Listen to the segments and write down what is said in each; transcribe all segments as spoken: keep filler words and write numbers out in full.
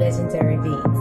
Legendary Beats.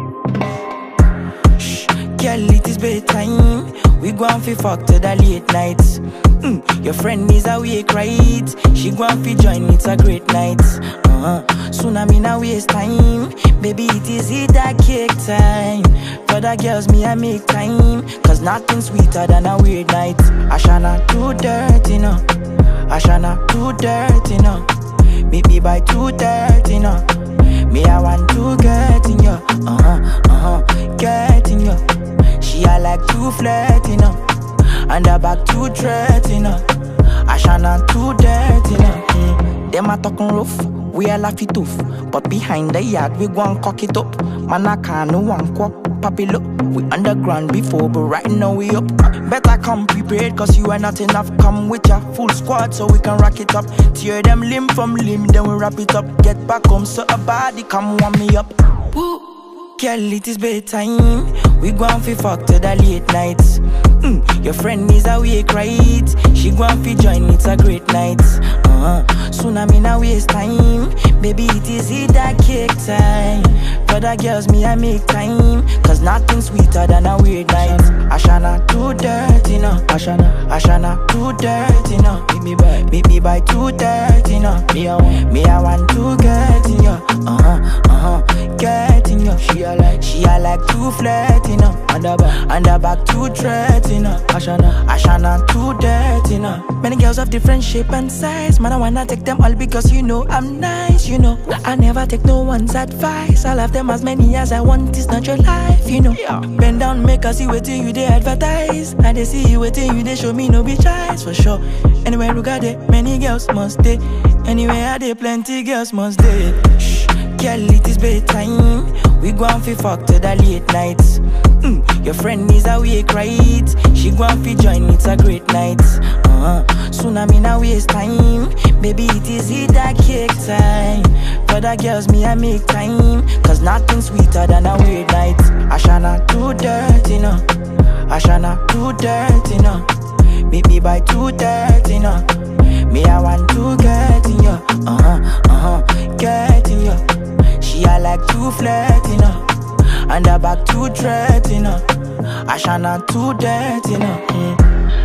Shh, girl, it is bedtime. We go and fi fuck to the late nights. Mm, your friend is awake, right? She go and fi join, it's a great night. Uh-huh. Soon I'm in a waste time. Baby, it is it that cake time. For the girls, me I make time. Cause nothing sweeter than a weird night. I shall not do dirty, no. I shall not do dirty, no. Meet me by two thirty, no. Me I want to get in ya. Uh-huh, uh-huh, get in ya. She I like to flirt, you know. And her back too dirty, you know. I shall not too dirty, you know. Mm. Them a talking rough, we a laugh it off. But behind the yard, we go and cock it up. Man, I can't no one quack, papi look. We underground before, but right now we up. Better come prepared, cause you are not enough. Come with your full squad so we can rock it up. Tear them limb from limb, then we wrap it up. Get back home so a body come warm me up. Woo. Girl, it is bedtime. We go and fi fuck to the late nights. Mm, your friend is awake, right? She go and fi join, it's a great night. Uh-huh. Soon I'm in a waste time. Baby, it is it that cake time. For the girls, me I make time. Cause nothing sweeter than a weird night. I shall not do dirty, no. I shall not, I shall not do dirty, no. Meet me by, meet me by two thirty, no. Me I want, me I want to get in ya. Uh-huh, uh-huh, get in ya. She I like, she I like to flirt, you know. And her back, and her back too dirty, no. I shall not, I shall not too dirty, no. Many girls of different shape and size. Man, I wanna take them all because you know I'm nice, you know. I never take no one's advice. I love them as many as I want, it's not your life, you know. Yeah. Bend down, make us see what you they advertise. And they see you waiting, you they show me no be choice for sure. Anywhere you got it, many girls must stay. Anywhere I dey, plenty girls must stay. Shh, girl, it is bedtime. We go and fi fuck to the late nights. Mm, your friend is awake, right? She go and fi join, it's a great night. Uh-huh. Soon I'm in a waste time. Baby, it is it that cake time. For the girls, me I make time. Cause nothing sweeter than a weird night. I shall not do dirty, no. I shall not do dirty, no. Meet me by two thirty, no. Me I want to get in ya. Uh-huh, uh-huh, get in ya. She I like to flirt, you know. And her back too dirty, you know. I shall not too dirty, you know. Mm.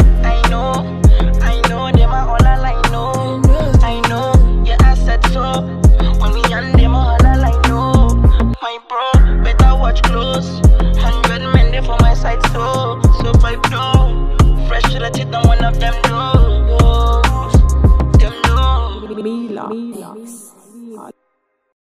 I know, I know, them are all I know. I know, yeah, I said so. When we on them all I know. My bro, better watch close. Hundred men there for my side, so so five no.